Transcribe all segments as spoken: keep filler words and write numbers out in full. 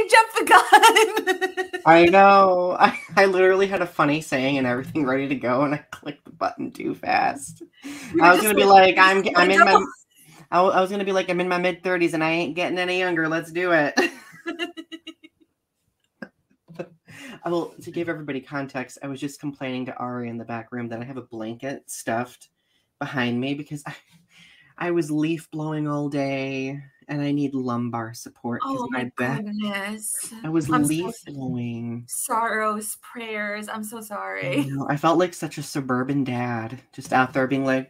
I jumped the gun. I know. I, I literally had a funny saying and everything ready to go, and I clicked the button too fast. I was gonna be like, I'm I'm in my I, I was gonna be like, I'm in my mid thirties and I ain't getting any younger. Let's do it. I will, to give everybody context, I was just complaining to Ari in the back room that I have a blanket stuffed behind me because I, I was leaf blowing all day and I need lumbar support because oh my, my back. Goodness. I was I'm leaf so, blowing. Sorrows, prayers. I'm so sorry. I know. I felt like such a suburban dad, just out there being like,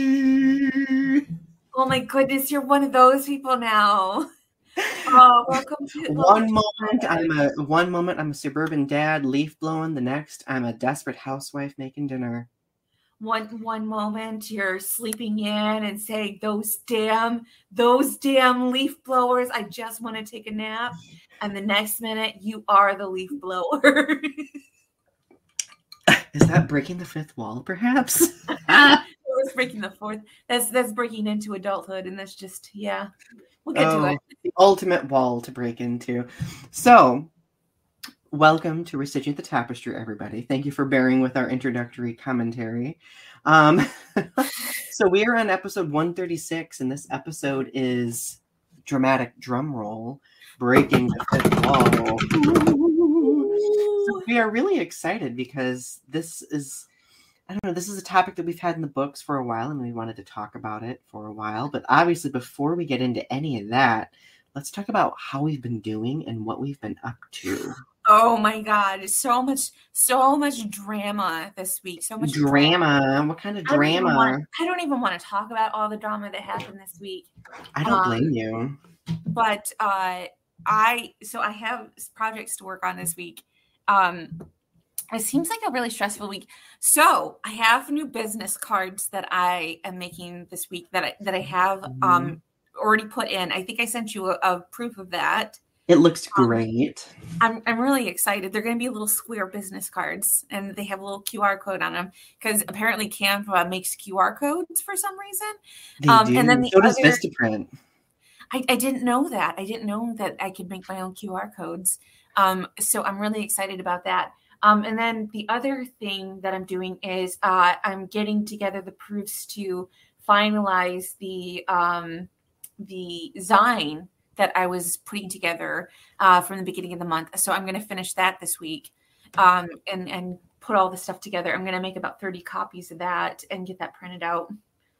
oh my goodness, you're one of those people now. Oh, welcome to one moment I'm a one moment I'm a suburban dad leaf blowing, the next I'm a desperate housewife making dinner. One one moment you're sleeping in and saying those damn those damn leaf blowers, I just want to take a nap, and the next minute you are the leaf blower. Is that breaking the fifth wall, perhaps? It's breaking the fourth. That's that's breaking into adulthood, and that's just yeah. We'll get oh, to it. The ultimate wall to break into. So, welcome to Restitching the Tapestry, everybody. Thank you for bearing with our introductory commentary. Um, so we are on episode one thirty-six, and this episode is dramatic drum roll, breaking the fifth wall. So we are really excited because this is, I don't know, this is a topic that we've had in the books for a while, and we wanted to talk about it for a while. But obviously, before we get into any of that, let's talk about how we've been doing and what we've been up to. Oh my God, so much, so much drama this week. So much drama. drama. What kind of drama? I don't, want, I don't even want to talk about all the drama that happened this week. I don't um, blame you. But uh, I, so I have projects to work on this week. Um, it seems like a really stressful week. So I have new business cards that I am making this week that I, that I have mm-hmm. um, already put in. I think I sent you a, a proof of that. It looks great. Um, I'm I'm really excited. They're going to be little square business cards, and they have a little Q R code on them because apparently Canva makes Q R codes for some reason. They um, do. And then the so does other, Vistaprint. I, I didn't know that. I didn't know that I could make my own Q R codes. Um, so I'm really excited about that. Um, and then the other thing that I'm doing is uh, I'm getting together the proofs to finalize the um, the Zine that I was putting together uh, from the beginning of the month. So I'm going to finish that this week um, and, and put all the stuff together. I'm going to make about thirty copies of that and get that printed out.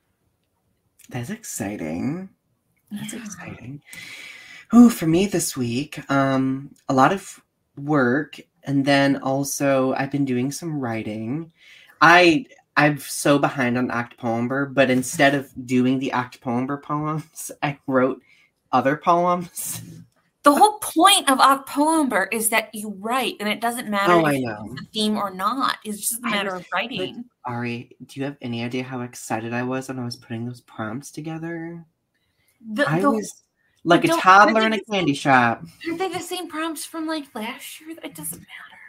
That's exciting. That's yeah. exciting. Oh, for me this week, um, a lot of work. And then also I've been doing some writing. I, I'm so behind on Octopoember, but instead of doing the Octopoember poems, I wrote other poems. The whole point of Octopoember is that you write, and it doesn't matter oh, if I know. it's a theme or not. It's just a matter was, of writing. Like, Ari, do you have any idea how excited I was when I was putting those prompts together? The, I the, was like a toddler in a candy same, shop. Aren't they the same prompts from like last year? It doesn't matter.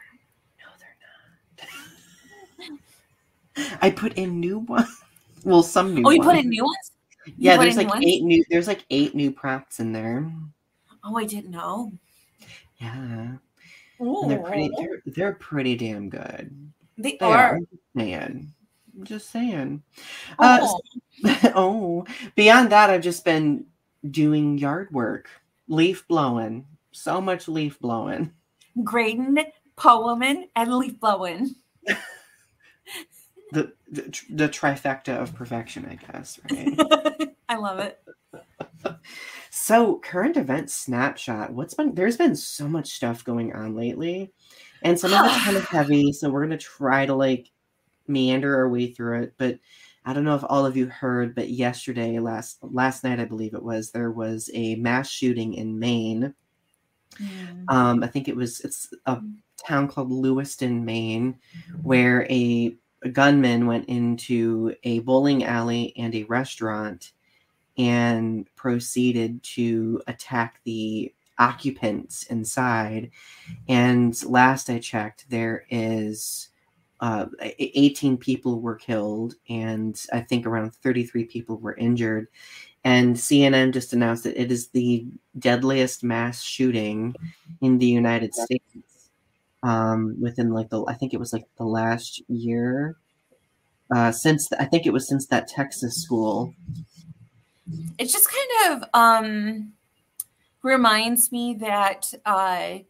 No, they're not. I put in new ones. Well, some new ones. Oh, you ones. put in new ones? You yeah, there's like eight new. There's like eight new prompts in there. Oh, I didn't know. Yeah, and they're pretty. They're, they're pretty damn good. They, they are. are. Man, I'm just saying. Oh. Uh, so, oh, beyond that, I've just been doing yard work, leaf blowing. So much leaf blowing. Grading, poeming, and leaf blowing. The, the the trifecta of perfection, I guess, right? I love it. So, current event snapshot. What's been there's been so much stuff going on lately, and some of it's kind of heavy. So we're gonna try to like meander our way through it. But I don't know if all of you heard, but yesterday, last last night, I believe it was, there was a mass shooting in Maine. Mm. Um, I think it was it's a town called Lewiston, Maine, where a A gunman went into a bowling alley and a restaurant and proceeded to attack the occupants inside. And last I checked, there is uh, eighteen people were killed, and I think around thirty-three people were injured. And C N N just announced that it is the deadliest mass shooting in the United States um, within like the, I think it was like the last year. Uh, since I think it was since that Texas school. It just kind of um, reminds me that uh,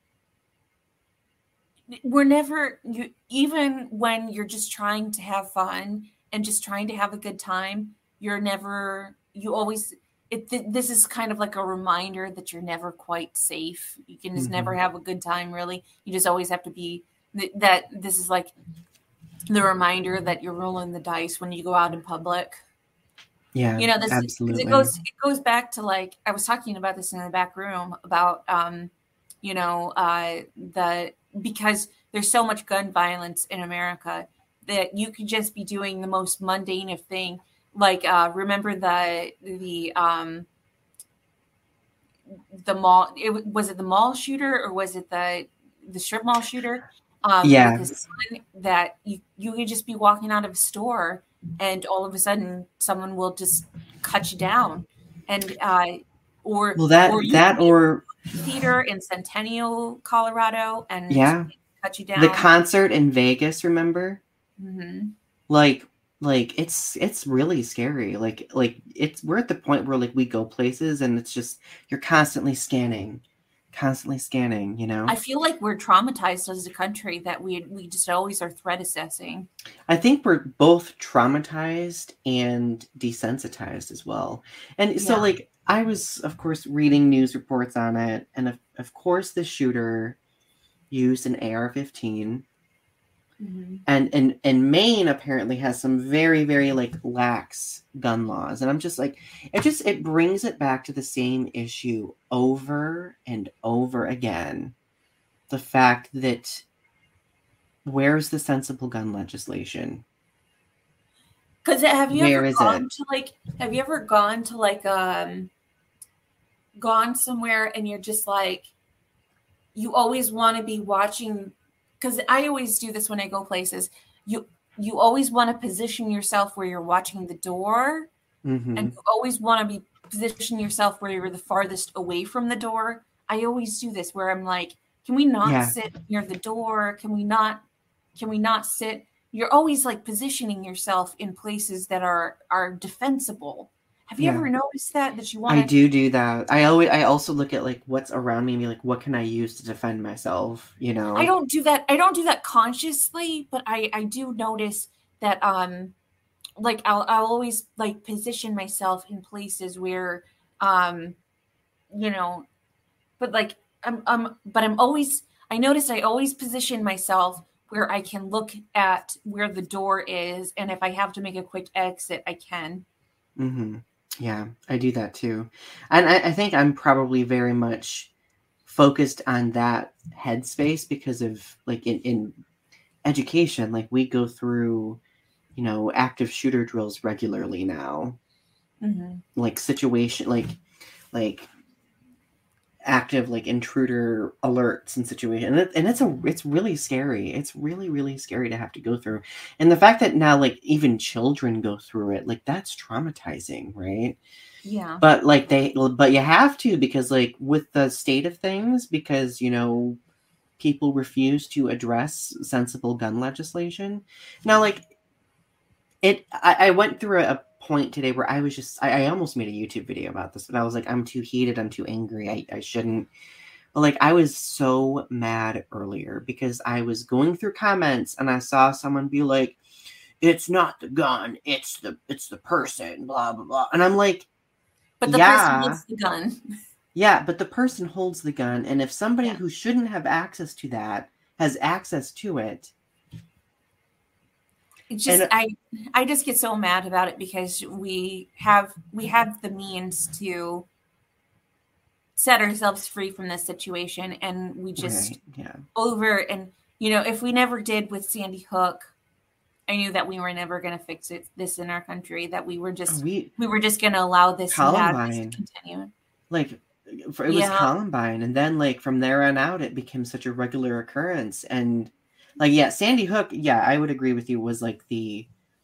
we're never, you, even when you're just trying to have fun and just trying to have a good time, you're never, you always, it, th- this is kind of like a reminder that you're never quite safe. You can just mm-hmm. never have a good time, really. You just always have to be, th- that this is like the reminder that you're rolling the dice when you go out in public. Yeah, you know, this absolutely. It goes, it goes back to like, I was talking about this in the back room about, um, you know, uh, the, because there's so much gun violence in America that you could just be doing the most mundane of thing. Like, uh, remember the, the, um, the mall, it was it the mall shooter or was it the, the strip mall shooter? Um, yeah. With his son, that you, you could just be walking out of a store and all of a sudden someone will just cut you down. And, uh, or, well, that, or that, or theater in Centennial, Colorado, and yeah, cut you down. The concert in Vegas, remember? Mm-hmm. Like, like it's, it's really scary. Like, like it's, we're at the point where like we go places and it's just, you're constantly scanning. Constantly scanning, you know. I feel like we're traumatized as a country that we we just always are threat assessing. I think we're both traumatized and desensitized as well. And yeah. so, like, I was, of course, reading news reports on it, and of, of course, the shooter used an A R fifteen. Mm-hmm. And and and Maine apparently has some very, very like lax gun laws. And I'm just like, it just it brings it back to the same issue over and over again. The fact that where's the sensible gun legislation? Because have you Where ever is gone it? to like have you ever gone to like um gone somewhere and you're just like you always want to be watching. Because I always do this when I go places. You you always want to position yourself where you're watching the door. Mm-hmm. And you always want to be position yourself where you're the farthest away from the door. I always do this where I'm like, can we not yeah. sit near the door? Can we not can we not sit? You're always like positioning yourself in places that are are defensible. Have you yeah. ever noticed that? That you want I do do that. I always I also look at like what's around me and be like, what can I use to defend myself? You know? I don't do that. I don't do that consciously, but I, I do notice that um like I'll I'll always like position myself in places where um you know but like I'm um but I'm always I notice I always position myself where I can look at where the door is, and if I have to make a quick exit, I can. Mm-hmm. Yeah, I do that too. And I, I think I'm probably very much focused on that headspace because of like in, in education, like we go through, you know, active shooter drills regularly now. Mm-hmm. Like situation, like, like active, like intruder alerts and situation. And, it, and it's a, it's really scary. It's really, really scary to have to go through. And the fact that now, like even children go through it, like that's traumatizing, right? Yeah. But like they, but you have to, because like with the state of things, because, you know, people refuse to address sensible gun legislation. Now, like it, I, I went through a, a point today where I was just, I, I almost made a YouTube video about this, but I was like, I'm too heated. I'm too angry. I, I shouldn't. But like, I was so mad earlier because I was going through comments and I saw someone be like, it's not the gun. It's the, it's the person, blah, blah, blah. And I'm like, but the yeah, person holds the gun. Yeah, but the person holds the gun. And if somebody yeah. who shouldn't have access to that has access to it. It's just, and, I, I just get so mad about it because we have, we have the means to set ourselves free from this situation. And we just right, yeah. over, and, you know, if we never did with Sandy Hook, I knew that we were never going to fix it, this in our country, that we were just, we, we were just going to allow this Columbine, to continue. Like, for, it was yeah. Columbine. And then, like, from there on out, it became such a regular occurrence. And, like, yeah, Sandy Hook, yeah, I would agree with you, was, like, the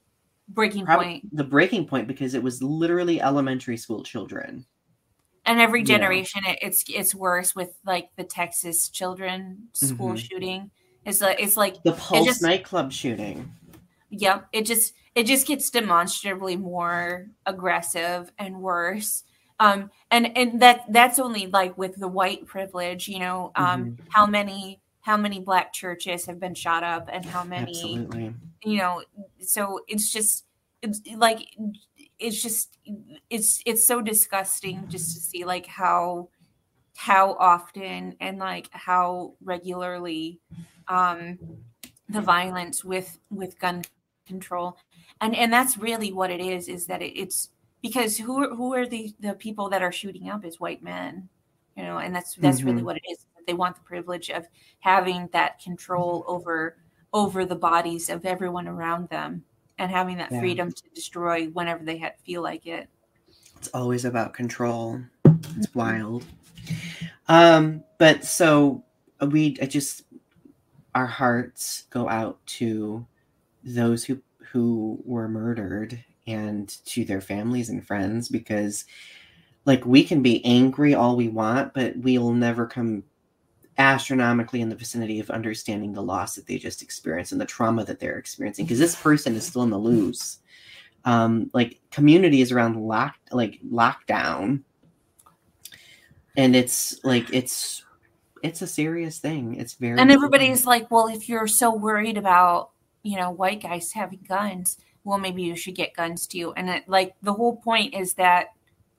breaking Probably point. the breaking point, because it was literally elementary school children. And every You know. generation, it, it's it's worse with like the Texas children school Mm-hmm. shooting. It's like it's like The it Pulse just nightclub shooting. yep. It just it just gets demonstrably more aggressive and worse. Um, and and that that's only like with the white privilege. You know, um, Mm-hmm. how many how many black churches have been shot up, and how many Absolutely. you know. So it's just it's like it's just it's it's so disgusting just to see like how how often and like how regularly um the violence with with gun control, and and that's really what it is is that it, it's because who are, who are the the people that are shooting up is white men, you know, and that's that's really Mm-hmm. what it is. They want the privilege of having that control over over the bodies of everyone around them and having that Yeah. freedom to destroy whenever they had, feel like it. It's always about control. It's wild. Um, but so we I just our hearts go out to those who who were murdered and to their families and friends, because like we can be angry all we want, but we'll never come astronomically in the vicinity of understanding the loss that they just experienced and the trauma that they're experiencing, because this person is still in the loose. Um, like communities around lock like lockdown, and it's like it's it's a serious thing. It's very And serious. everybody's like, well, if you're so worried about, you know, white guys having guns, well, maybe you should get guns too. And it, like the whole point is that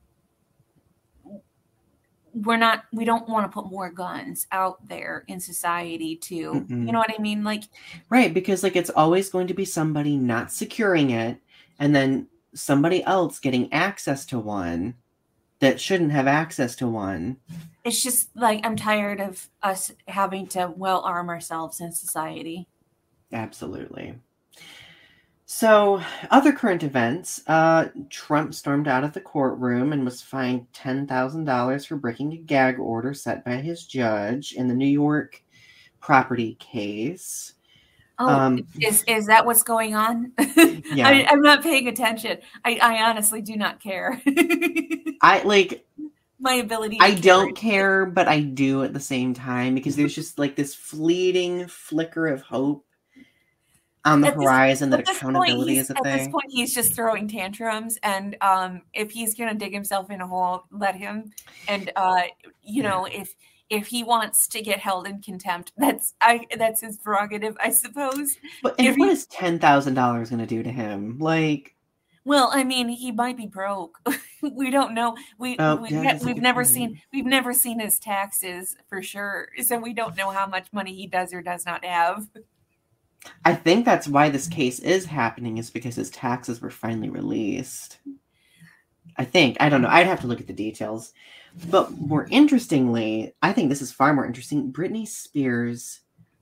we're not, we don't want to put more guns out there in society too. Mm-mm. You know what I mean? Like, right, because like it's always going to be somebody not securing it, and then somebody else getting access to one that shouldn't have access to one. It's just like I'm tired of us having to well arm ourselves in society. Absolutely. So, other current events. Uh, Trump stormed out of the courtroom and was fined ten thousand dollars for breaking a gag order set by his judge in the New York property case. Oh, um, is is that what's going on? Yeah. I, I'm not paying attention. I, I honestly do not care. I like my ability. I don't care, but I do at the same time, because there's just like this fleeting flicker of hope on the At this, horizon that at this point, accountability he's is a at this thing. point he's just throwing tantrums, and um, if he's gonna dig himself in a hole, let him. And uh, you know, if if he wants to get held in contempt, that's I that's his prerogative, I suppose. But and If what he, is ten thousand dollars going to do to him? Like, well, I mean, he might be broke. We don't know. We oh, we yeah, ne- that's a we've good never point. seen we've never seen his taxes for sure, so we don't know how much money he does or does not have. I think that's why this case is happening, is because his taxes were finally released. I think. I don't know. I'd have to look at the details. But more interestingly, I think this is far more interesting. Britney Spears'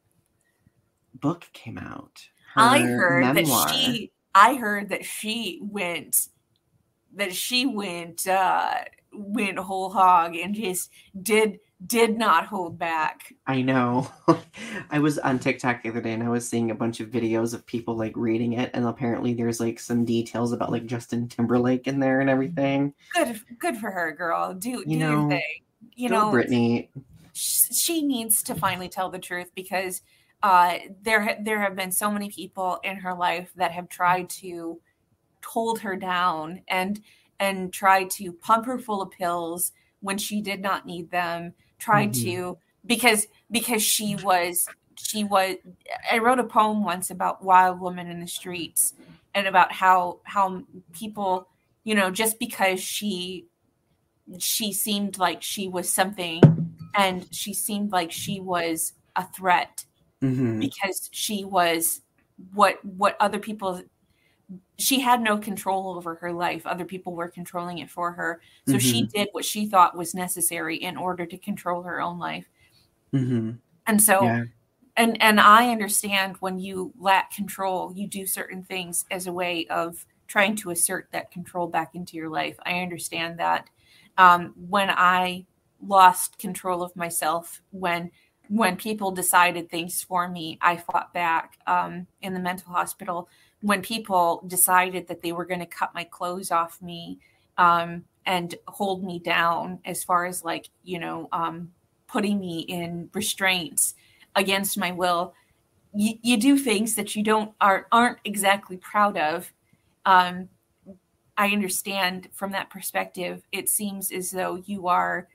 book came out. Her I heard memoir. that she I heard that she went that she went uh went whole hog and just did did not hold back. I know. I was on TikTok the other day and I was seeing a bunch of videos of people like reading it, and apparently there's like some details about like Justin Timberlake in there and everything. Good good for her, girl. Do You do know, your thing. You go know, Britney. she needs to finally tell the truth, because uh there there have been so many people in her life that have tried to hold her down and and tried to pump her full of pills when she did not need them, tried Mhm. to because because she was she was I wrote a poem once about Wild Woman in the Streets, and about how how people, you know, just because she she seemed like she was something, and she seemed like she was a threat Mhm. because she was what what other people, she had no control over her life. Other people were controlling it for her. So she Mhm. did what she thought was necessary in order to control her own life. Mhm. And so, Yeah. and and I understand when you lack control, you do certain things as a way of trying to assert that control back into your life. I understand that. Um, when I lost control of myself, when when people decided things for me, I fought back um, in the mental hospital. When people decided that they were going to cut my clothes off me um, and hold me down as far as like, you know, um, putting me in restraints against my will, you, you do things that you don't are, aren't exactly proud of. Um, I understand from that perspective. It seems as though you are,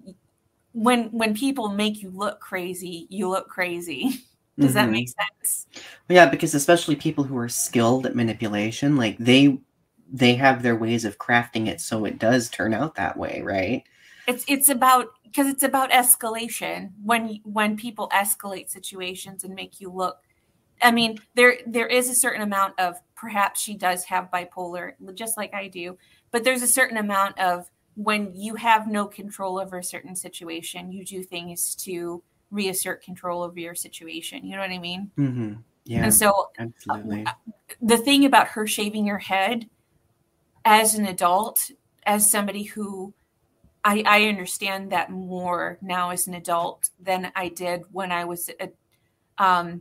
when when people make you look crazy, you look crazy. Does mm-hmm. that make sense? Yeah, because especially people who are skilled at manipulation, like they they have their ways of crafting it so it does turn out that way, right? It's it's about because it's about escalation. When when people escalate situations and make you look, I mean, there there is a certain amount of, perhaps she does have bipolar, just like I do, but there's a certain amount of, when you have no control over a certain situation, you do things to reassert control over your situation. You know what I mean? Mm-hmm. Yeah. And so absolutely. Uh, the thing about her shaving her head as an adult, as somebody who I, I understand that more now as an adult than I did when I was a, um,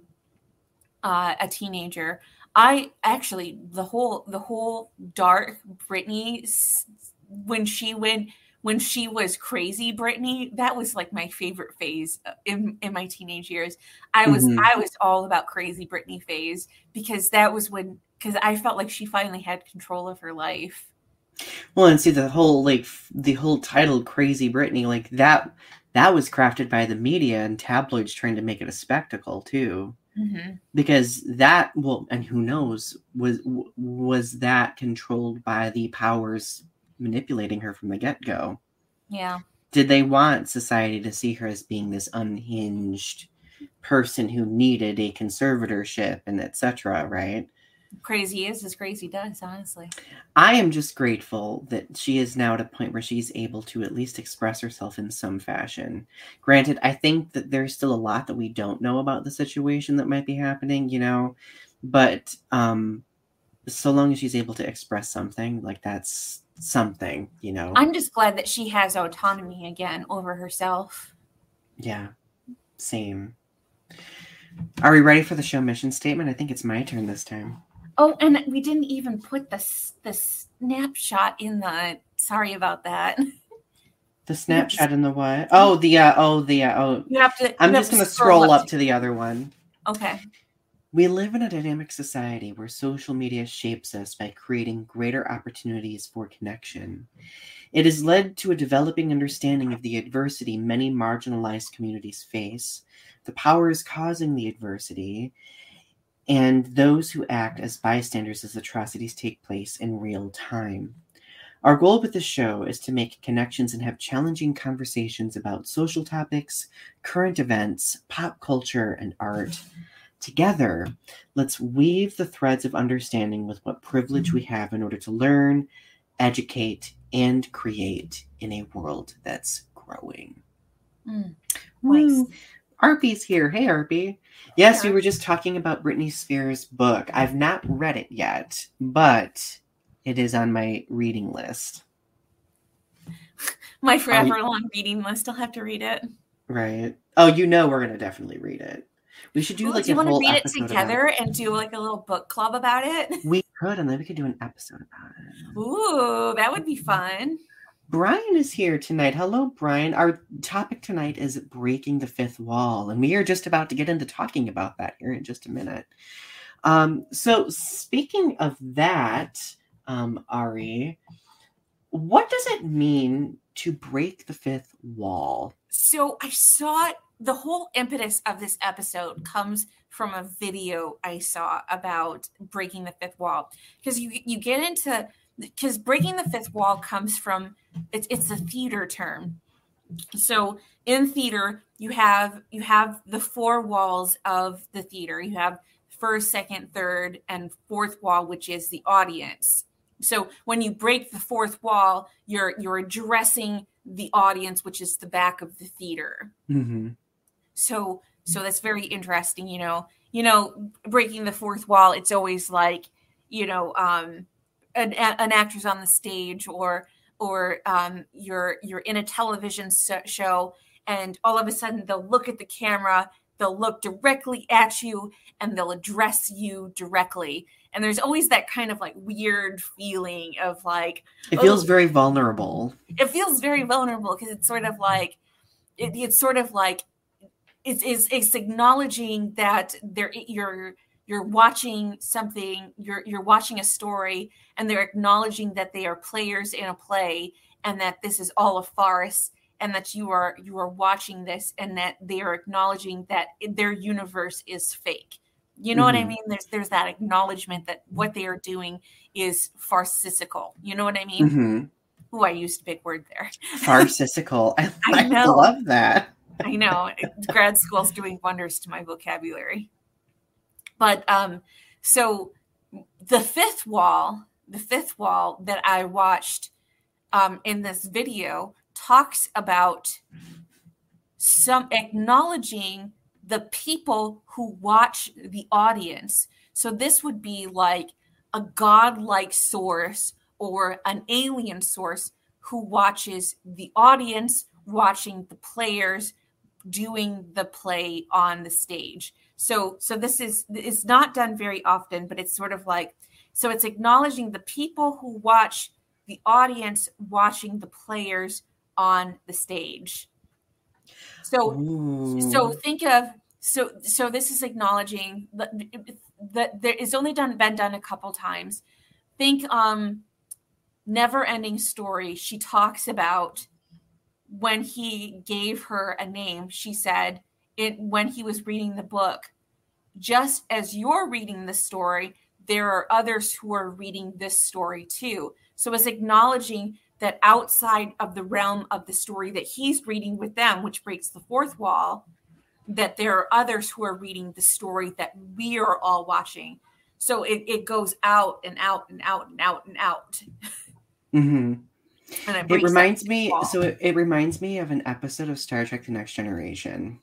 uh, a teenager. I actually, the whole, the whole dark Britney, when she went, when she was crazy Britney, that was like my favorite phase in, in my teenage years. I was, mm-hmm. I was all about crazy Britney phase, because that was when, because I felt like she finally had control of her life. Well, and see the whole, like the whole title Crazy Britney, like that, that was crafted by the media and tabloids trying to make it a spectacle too. Mm-hmm. Because that, well, and who knows, was, was that controlled by the powers manipulating her from the get-go? Yeah. Did they want society to see her as being this unhinged person who needed a conservatorship and et cetera, right? Crazy is as crazy does, honestly. I am just grateful that she is now at a point where she's able to at least express herself in some fashion. Granted, I think that there's still a lot that we don't know about the situation that might be happening, you know, but um, so long as she's able to express something, like that's something, you know. I'm just glad that she has autonomy again over herself. Yeah, same. Are we ready for the show mission statement? I think it's my turn this time. Oh, and we didn't even put the the snapshot in the. Sorry about that. The snapshot in the what? Oh, the uh, oh the uh, oh. You have to. I'm have just to going to scroll up, up up to, to the other one. Okay. We live in a dynamic society where social media shapes us by creating greater opportunities for connection. It has led to a developing understanding of the adversity many marginalized communities face, the powers causing the adversity, and those who act as bystanders as atrocities take place in real time. Our goal with this show is to make connections and have challenging conversations about social topics, current events, pop culture, and art. Together, let's weave the threads of understanding with what privilege we have in order to learn, educate, and create in a world that's growing. Mm, nice. Arpy's here. Hey, Arpy. Yes, we were just talking about Britney Spears' book. I've not read it yet, but it is on my reading list. My forever um, long reading list. I'll have to read it. Right. Oh, you know we're going to definitely read it. We should do Ooh, like do you a want whole to read it episode together about it. And do like a little book club about it? We could, and then we could do an episode about it. Ooh, that would be fun. Brian is here tonight. Hello, Brian. Our topic tonight is breaking the fifth wall, and we are just about to get into talking about that here in just a minute. Um, so speaking of that, um, Ari, what does it mean to break the fifth wall? So I saw it, the whole impetus of this episode comes from a video I saw about breaking the fifth wall. Because you you get into, because breaking the fifth wall comes from, it's it's a theater term. So in theater, you have you have the four walls of the theater. You have first, second, third, and fourth wall, which is the audience. So when you break the fourth wall, you're you're addressing the audience, which is the back of the theater. Mm-hmm. So so that's very interesting. You know, you know, breaking the fourth wall. It's always like, you know, um, an an actor's on the stage, or or um, you're you're in a television show, and all of a sudden they'll look at the camera, they'll look directly at you, and they'll address you directly. And there's always that kind of like weird feeling of like, it feels oh, very vulnerable. It feels very vulnerable because it's sort of like, it, it's sort of like, it's, it's, it's acknowledging that they're, you're, you're watching something, you're, you're watching a story, and they're acknowledging that they are players in a play, and that this is all a farce, and that you are, you are watching this, and that they are acknowledging that their universe is fake. You know mm-hmm. what I mean? There's there's that acknowledgement that what they are doing is farcical. You know what I mean? Mm-hmm. Ooh, I used a big word there. Farcical. I, I, I know. love that. I know. Grad school's doing wonders to my vocabulary. But um, so the fifth wall, the fifth wall that I watched um, in this video talks about some acknowledging the people who watch the audience. So this would be like a godlike source or an alien source who watches the audience watching the players doing the play on the stage. So, so this is, it's not done very often, but it's sort of like, so it's acknowledging the people who watch the audience watching the players on the stage. So, Ooh. so think of, so, so this is acknowledging that, that there is only done, been done a couple times. Think, um, Never Ending Story. She talks about when he gave her a name, she said it, when he was reading the book, just as you're reading the story, there are others who are reading this story too. So it's acknowledging that outside of the realm of the story that he's reading with them, which breaks the fourth wall, that there are others who are reading the story that we are all watching. So it, it goes out and out and out and out and out. Mm-hmm. And it, it reminds me, so it, it reminds me of an episode of Star Trek: The Next Generation.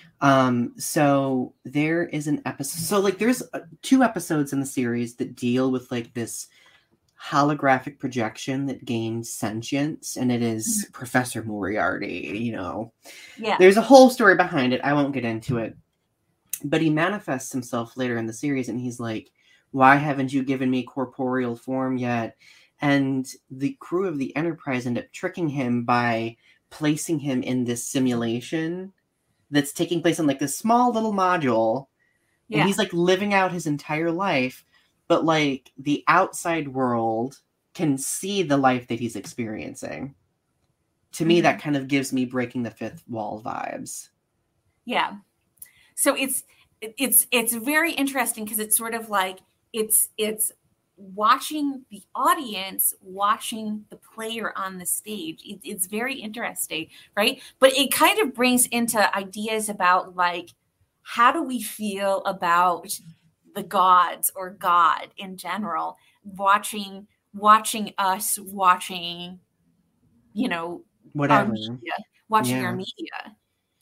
Um, so there is an episode, so like there's two episodes in the series that deal with like this holographic projection that gains sentience, and it is mm-hmm. Professor Moriarty, you know. Yeah. There's a whole story behind it. I won't get into it. But he manifests himself later in the series, and he's like, why haven't you given me corporeal form yet? And the crew of the Enterprise end up tricking him by placing him in this simulation that's taking place in like this small little module. Yeah. And he's like living out his entire life, but like the outside world can see the life that he's experiencing. To mm-hmm. me, that kind of gives me breaking the fifth wall vibes. Yeah. So it's, it's, it's very interesting because it's sort of like, it's, it's, watching the audience, watching the player on the stage. It, it's very interesting, right? But it kind of brings into ideas about like, how do we feel about the gods or God in general, watching, watching us, watching, you know, whatever, our media, watching yeah. our media.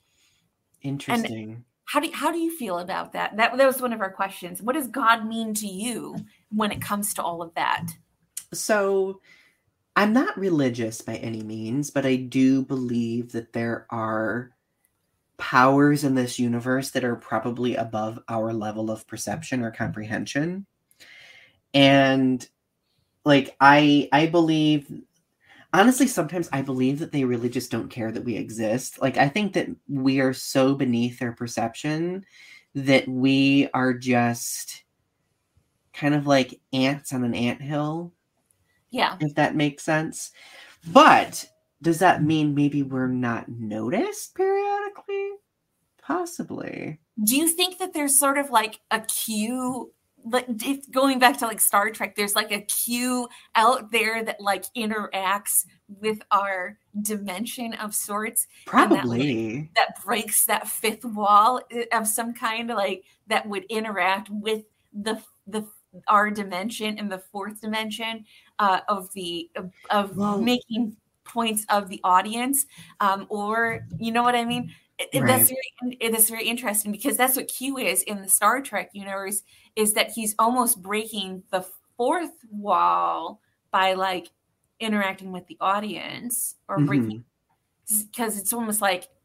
Interesting. And how do how do you feel about that? That that was one of our questions. What does God mean to you when it comes to all of that? So I'm not religious by any means, but I do believe that there are powers in this universe that are probably above our level of perception or comprehension. And like I I believe honestly, sometimes I believe that they really just don't care that we exist. Like, I think that we are so beneath their perception that we are just kind of like ants on an anthill. Yeah. If that makes sense. But does that mean maybe we're not noticed periodically? Possibly. Do you think that there's sort of like a cue? Like if going back to like Star Trek, there's like a cue out there that like interacts with our dimension of sorts. Probably. That, like, that breaks that fifth wall of some kind, like that would interact with the the our dimension and the fourth dimension uh, of the of, of well, making points of the audience, um, or you know what I mean. Right. That's very that's very interesting because that's what Q is in the Star Trek universe, is that he's almost breaking the fourth wall by like interacting with the audience or mm-hmm. breaking, because it's almost like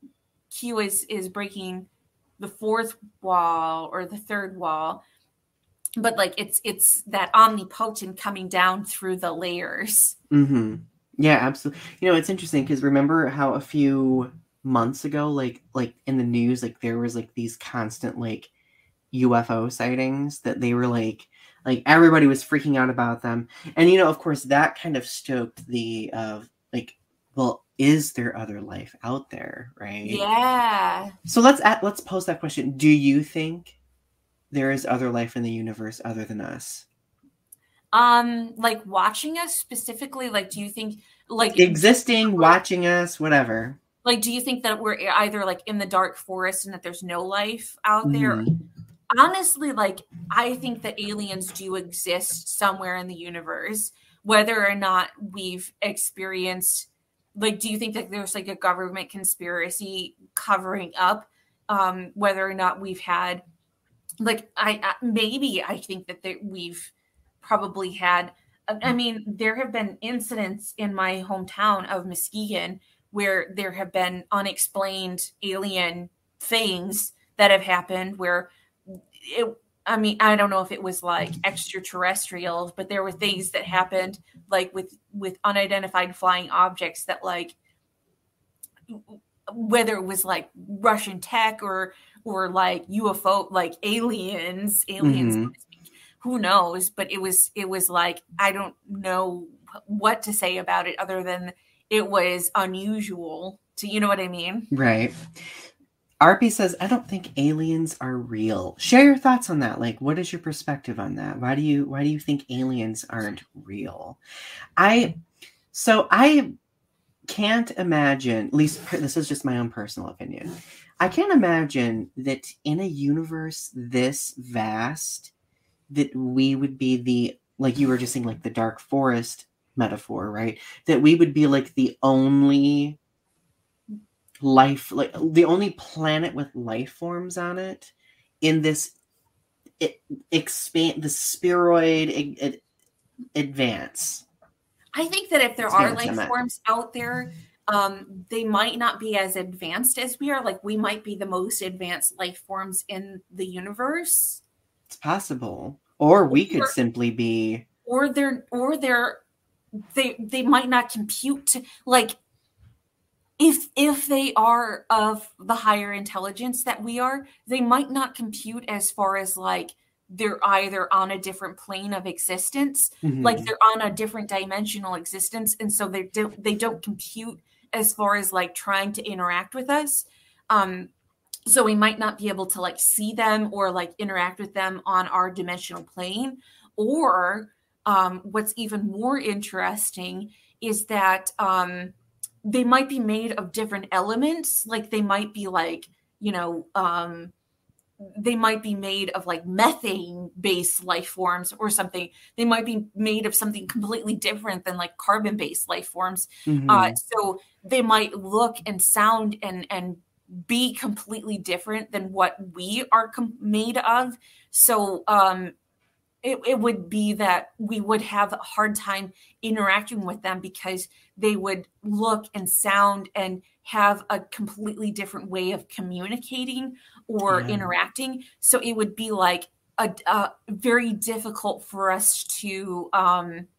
Q is is breaking the fourth wall or the third wall, but like it's it's that omnipotent coming down through the layers. Mm-hmm. Yeah, absolutely. You know, it's interesting because remember how a few months ago, like like in the news, like there was like these constant like U F O sightings that they were like like everybody was freaking out about them. And you know, of course, that kind of stoked the uh like, well, is there other life out there, right? Yeah. So let's at, let's pose that question. Do you think there is other life in the universe other than us? Um, like watching us specifically, like do you think like existing, watching us, whatever? Like, do you think that we're either like in the dark forest and that there's no life out there? Mm-hmm. Honestly, like I think that aliens do exist somewhere in the universe, whether or not we've experienced. Like, do you think that there's like a government conspiracy covering up um, whether or not we've had, like, I uh, maybe I think that there, we've probably had. I mean, there have been incidents in my hometown of Muskegon where there have been unexplained alien things that have happened where it, I mean, I don't know if it was like extraterrestrial, but there were things that happened like with, with unidentified flying objects that like, whether it was like Russian tech or, or like U F O, like aliens, aliens, mm-hmm. who knows? But it was, it was like, I don't know what to say about it other than it was unusual to, you know what I mean? Right. R P says, I don't think aliens are real. Share your thoughts on that. Like, what is your perspective on that? Why do you, why do you think aliens aren't real? I, so I can't imagine, at least this is just my own personal opinion. I can't imagine that in a universe this vast, that we would be the, like you were just saying, like the dark forest metaphor, right? That we would be like the only life, like the only planet with life forms on it in this it, expand the spheroid it, it, advance. I think that if there are life forms out there, um, they might not be as advanced as we are. Like we might be the most advanced life forms in the universe. It's possible. Or we could or, simply be or they're or they're they they might not compute to, like if if they are of the higher intelligence that we are, they might not compute as far as like they're either on a different plane of existence, mm-hmm. like they're on a different dimensional existence, and so they don't they don't compute as far as like trying to interact with us. Um, so we might not be able to like see them or like interact with them on our dimensional plane. Or um, what's even more interesting is that um, they might be made of different elements. Like they might be like, you know, um, they might be made of like methane based life forms or something. They might be made of something completely different than like carbon based life forms. Mm-hmm. Uh, so they might look and sound and, and be completely different than what we are com- made of. So um, it, it would be that we would have a hard time interacting with them because they would look and sound and have a completely different way of communicating or yeah. interacting. So it would be like a, a very difficult for us to um,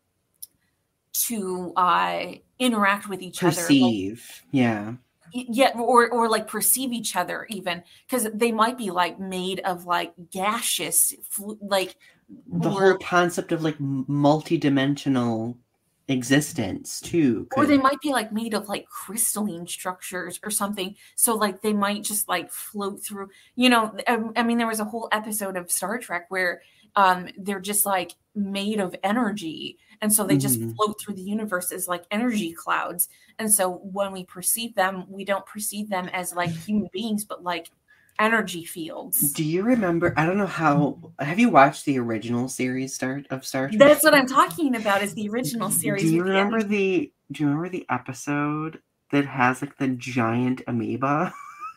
to uh, interact with each perceive. other. Perceive, like, yeah. Yeah, or or like perceive each other even, because they might be like made of like gaseous, like the or, whole concept of like multi-dimensional existence too. Could. Or they might be like made of like crystalline structures or something. So like they might just like float through, you know, I, I mean, there was a whole episode of Star Trek where um, they're just like made of energy. And so they just mm-hmm. float through the universe as like energy clouds. And so when we perceive them, we don't perceive them as like human beings, but like energy fields. Do you remember? I don't know how. Have you watched the original series start of Star Trek? That's what I'm talking about. Is the original series? Do you remember the, the? Do you remember the episode that has like the giant amoeba?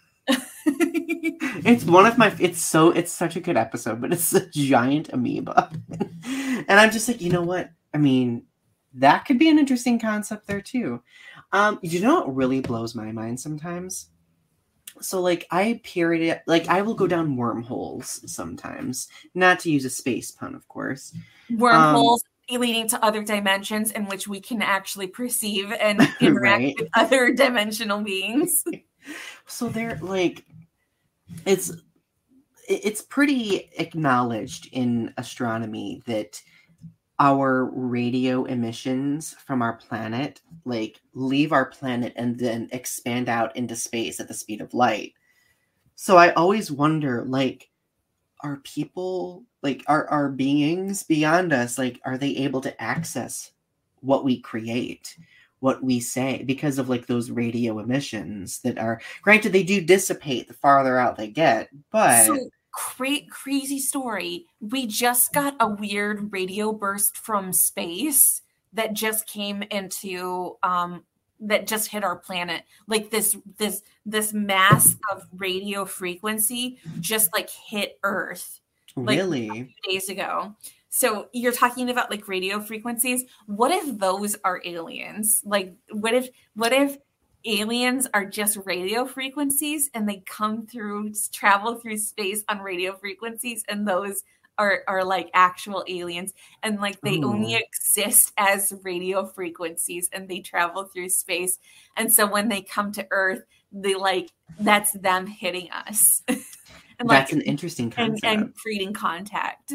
It's one of my. It's so. It's such a good episode, but it's a giant amoeba, and I'm just like, you know what? I mean, that could be an interesting concept there too. Um, you know what really blows my mind sometimes? So like I period like I will go down wormholes sometimes. Not to use a space pun, of course. Um Wormholes leading to other dimensions in which we can actually perceive and interact right. with other dimensional beings. So they're like it's it's pretty acknowledged in astronomy that our radio emissions from our planet like leave our planet and then expand out into space at the speed of light. So I always wonder, like, are people like are are beings beyond us, like, are they able to access what we create, what we say, because of like those radio emissions that are granted they do dissipate the farther out they get, but So great, crazy story. We just got a weird radio burst from space that just came into um that just hit our planet. Like this this this mass of radio frequency just like hit Earth like a really, few days ago. So you're talking about like radio frequencies. What if those are aliens? Like what if what if aliens are just radio frequencies and they come through travel through space on radio frequencies, and those are are like actual aliens, and like they only ooh, exist as radio frequencies and they travel through space, and so when they come to Earth they like that's them hitting us and like that's an interesting and and concept. creating contact.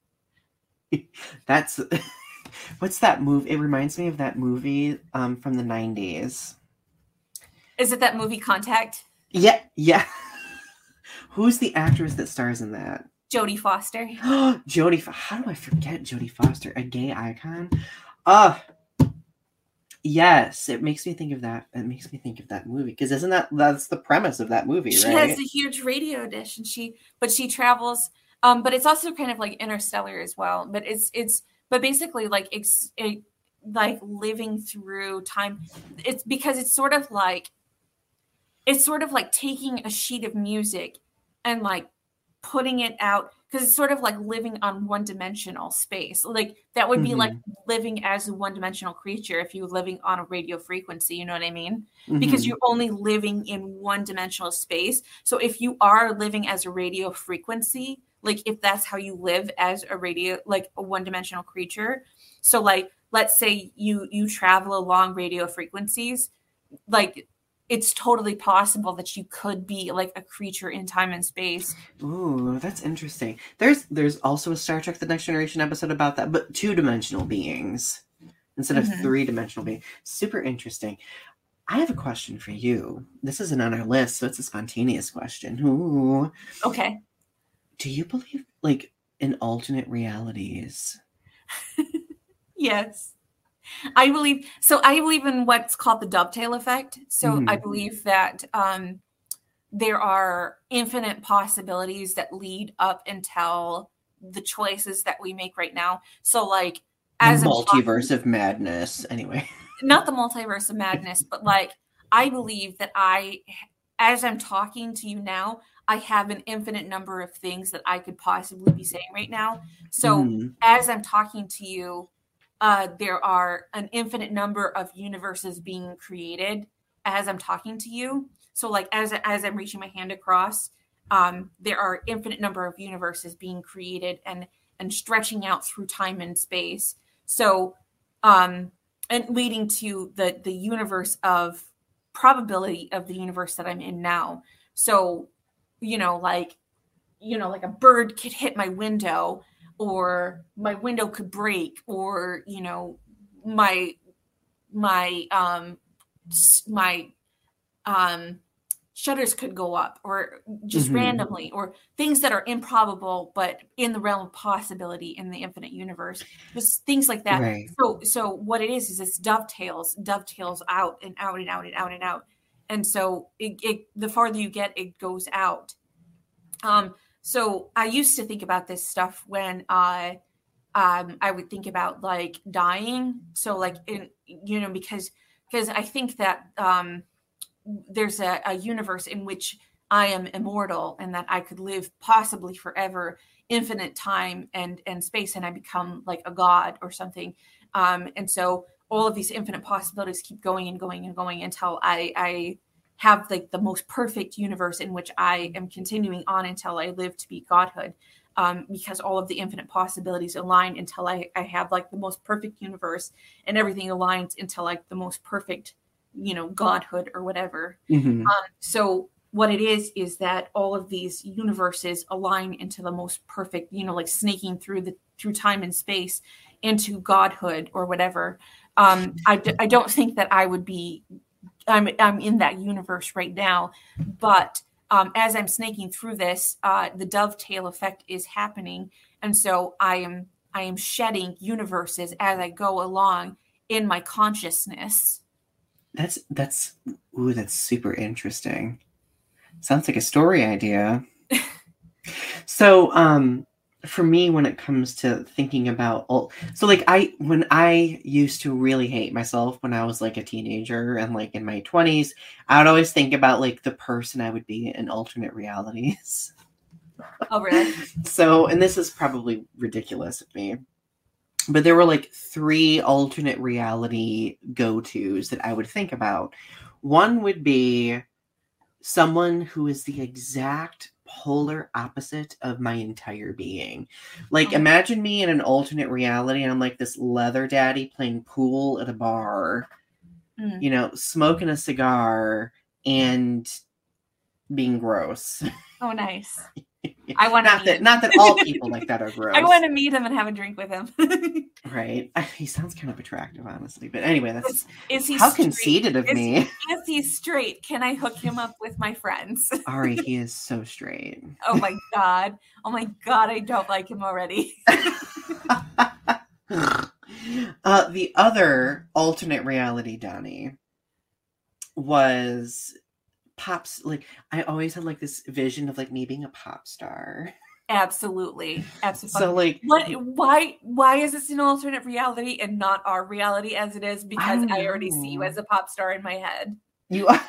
That's what's that movie? It reminds me of that movie um from the nineties. Is it that movie Contact? Yeah, yeah. Who's the actress that stars in that? Jodie Foster. Jodie. How do I forget Jodie Foster, a gay icon? Ah, uh, yes. It makes me think of that. It makes me think of that movie because isn't that that's the premise of that movie, She right? has a huge radio dish, and she but she travels. Um, but it's also kind of like interstellar as well. But it's it's but basically like it's it, like living through time. It's because it's sort of like it's sort of like taking a sheet of music and like putting it out, because it's sort of like living on one dimensional space. Like that would be like Mm-hmm. living as a one dimensional creature if you're living on a radio frequency, you know what I mean? Because Mm-hmm. you're only living in one dimensional space. So if you are living as a radio frequency, like if that's how you live as a radio, like a one dimensional creature. So like, let's say you, you travel along radio frequencies, like it's totally possible that you could be like a creature in time and space. Ooh, that's interesting. There's there's also a Star Trek: The Next Generation episode about that, but two dimensional beings instead of Mm-hmm. three dimensional beings. Super interesting. I have a question for you. This isn't on our list, so it's a spontaneous question. Ooh. Okay. Do you believe like in alternate realities? Yes. I believe so. I believe in what's called the dovetail effect. So I Mm-hmm. believe that um, there are infinite possibilities that lead up until the choices that we make right now. So, like, The as I'm multiverse talking, of madness. Anyway. not the multiverse of madness, but like, I believe that I, as I'm talking to you now, I have an infinite number of things that I could possibly be saying right now. So, Mm-hmm. as I'm talking to you, uh, there are an infinite number of universes being created as I'm talking to you. So like as as I'm reaching my hand across, um, there are infinite number of universes being created and and stretching out through time and space. So um, and leading to the the universe of probability of the universe that I'm in now. So you know like you know like a bird could hit my window, or my window could break, or you know my my um my um shutters could go up, or just Mm-hmm. randomly, or things that are improbable but in the realm of possibility in the infinite universe, just things like that. Right. So so what it is is it's dovetails dovetails out and out and out and out and out, and so it, it the farther you get, it goes out. um so I used to think about this stuff when I um I would think about like dying. So like in you know because because I think that um there's a, a universe in which I am immortal and that I could live possibly forever, infinite time and and space, and I become like a god or something. Um and so all of these infinite possibilities keep going and going and going until I I have like the most perfect universe in which I am continuing on until I live to be godhood. Um, because all of the infinite possibilities align until I, I have like the most perfect universe, and everything aligns until like the most perfect, you know, godhood or whatever. Mm-hmm. Um, so what it is, is that all of these universes align into the most perfect, you know, like snaking through the, through time and space into godhood or whatever. Um, I, d- I don't think that I would be, I'm, I'm in that universe right now, but Um, as I'm snaking through this, uh, the dovetail effect is happening, and so I am I am shedding universes as I go along in my consciousness. That's that's ooh, that's super interesting. Sounds like a story idea. So, um, for me, when it comes to thinking about, so like I, when I used to really hate myself when I was like a teenager and like in my twenties, I would always think about like the person I would be in alternate realities. Oh, really? So, and this is probably ridiculous of me, but there were like three alternate reality go-tos that I would think about. One would be someone who is the exact polar opposite of my entire being. Like, Oh. imagine me in an alternate reality and I'm like this leather daddy playing pool at a bar, mm. you know, smoking a cigar and being gross. Oh, nice. I want not that him. not that all people like that are gross. I want to meet him and have a drink with him. Right. He sounds kind of attractive, honestly. But anyway, that's is, is he how straight? conceited of is, me. If he's straight, can I hook him up with my friends? Ari, he is so straight. Oh my god. Oh my god, I don't like him already. uh, the other alternate reality Donnie was pops. Like, I always had like this vision of like me being a pop star. Absolutely. Absolutely. So like what why why is this an alternate reality and not our reality as it is? Because I, I already see you as a pop star in my head. You are.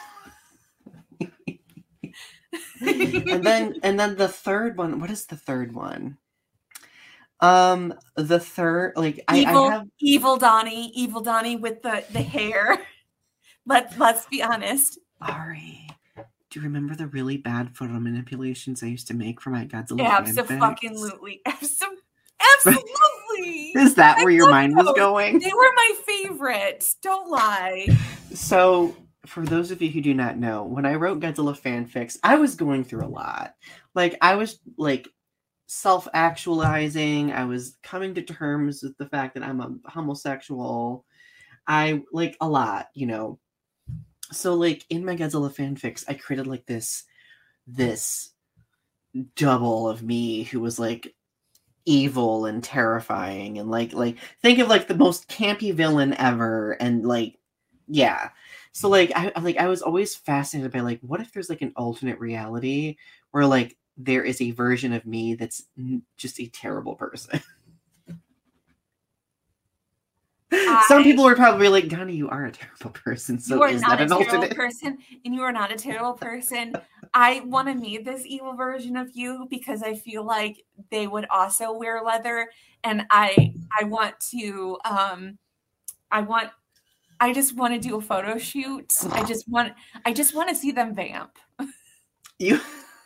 and then and then the third one, what is the third one? Um the third like evil, I, I have evil Donnie, evil Donnie with the, the hair. Let's let's be honest. Ari. Do you remember the really bad photo manipulations I used to make for my Godzilla Absolutely. Absolutely. Absolutely. Is that I where your mind those. was going? They were my favorites. Don't lie. So, for those of you who do not know, when I wrote Godzilla fanfics, I was going through a lot. Like, I was, like, self-actualizing. I was coming to terms with the fact that I'm a homosexual. I, like, a lot, you know. So, like, in my Godzilla fanfics, I created, like, this, this double of me who was, like, evil and terrifying. And, like, like think of, like, the most campy villain ever. And, like, yeah. So, like, I, like, I was always fascinated by, like, what if there's, like, an alternate reality where, like, there is a version of me that's just a terrible person. I, Some people were probably like, Donnie, you are a terrible person. So you are is not that a an terrible alternate person, and you are not a terrible person. I want to meet this evil version of you because I feel like they would also wear leather, and I I want to um I want I just want to do a photo shoot. I just want I just want to see them vamp. You.